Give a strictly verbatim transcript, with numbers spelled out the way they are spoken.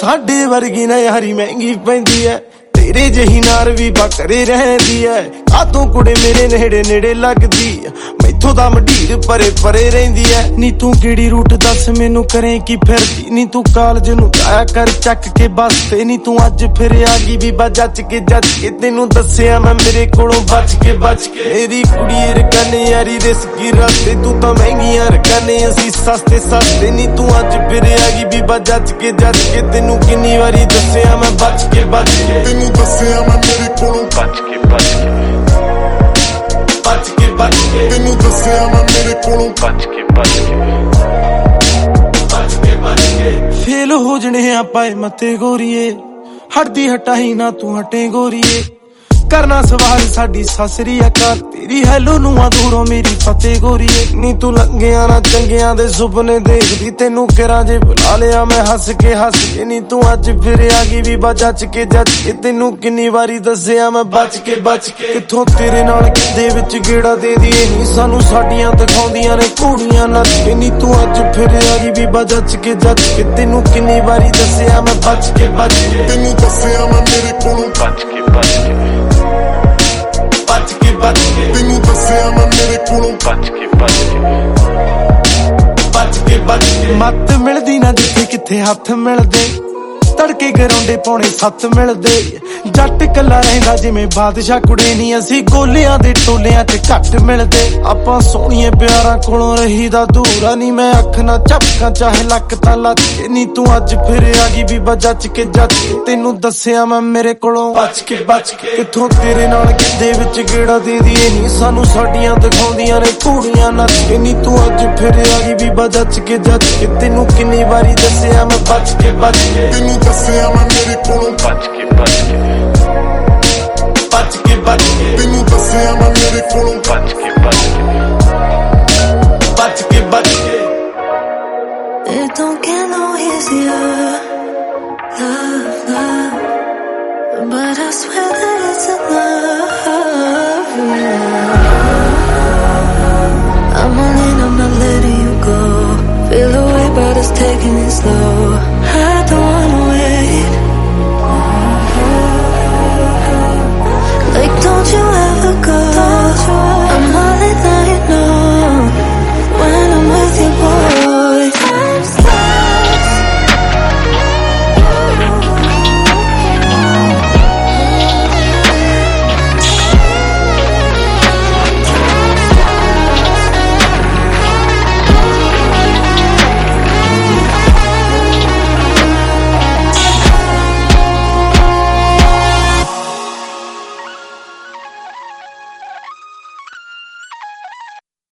ਸਾਡੇ ਵਰਗੀ ਨਾ ਯਾਰੀ ਮਹਿੰਗੀ ਪੈਂਦੀ ਐ तेरे जही नार भी बकरे रहंदी है आ तू कुड़े मेरे नेड़े नेड़े लगदी मैथों दा मढीर परे परे रहिंदी है नी तू किहड़ी रूट दस मैनू करे की फिरदी नी तू कालज नू जाया कर चक के बस ते नी तू अज फिर आ गई बीबा जच के जच के तेनू दस्सिया मैं मेरे कोलों बच के बच के मेरी कुड़ी रकाने यारी रिस्की रस्ते तू तां महंगियां रकाने असीं सस्ते सस्ते नी तू अज फिर आ गई बीबा जच के जच के तेनू किन्नी वारी दस्सिया मैं बच के बच के तेनू दस्सिया मैं मेरे कोलों बच के बच के बच के बच के तेनू दस्सिया मैं मेरे कोलों बच के बच के बच के बच के फेल हो जने आपाए मते गोरीए हटदी हटाई ना तू हटे गोरीए करना सवाल साडी ससरी अकाल तेरी हैलो नू आ दूरों मेरी फतेह गोरीए नी तू लंघिया ना चंगियां दे सुपने देखदी तेनू किरां जे बुला लिया मैं हस के हस के नी तू अज फिर आ गई बीबा जच के जच के तेनू किन्नी वारी दस्सिया मैं बच के बच के किथों तेरे नाल किदे विच गेड़ा दे दीए नी सानू साडियां दिखाउंदियां ने घोड़ियां नच के नी तू अज फिर आ गई बीबा जच के जच के तेनू किन्नी वारी दस्सिया मैं बच के बच के तेनू दस्सिया मैं मेरे कोलों बच के बच के बच के बच के तेनू दस्सिया मैं मेरे कोलों बच के बच के बच के बच के मत मिलदी ना जिथे किथे हथ मिलदे तड़के गराउंडे पौने सत्त मिलदे जट कला रहिंदा जिवें बादशाह कुड़े नी असीं गोलियां दे टोलियां च घट मिलदे आपां सोहणिए प्यारां कोलों रहीदा दूरा नी मैं अख ना झपकां चाहे लक तां लच के नी तू अज फिर आ गई बीबा जच के जच के तेनू दस्सिया मैं मेरे कोलों बच के बच के किथों तेरे नाल किदे विच गेड़ा दे दीए नी सानू साडियां दिखाउंदियां ने घोड़ियां नच के नी तू अज फिर आ गई बीबा जच के जच के तेनू किन्नी वारी दस्सिया मैं बच के बच के तेनू दस्सिया मैं मेरे कोलों बच के बच के बच के बच के तेनू दस्सिया मैं मेरे कोलों बच के बच के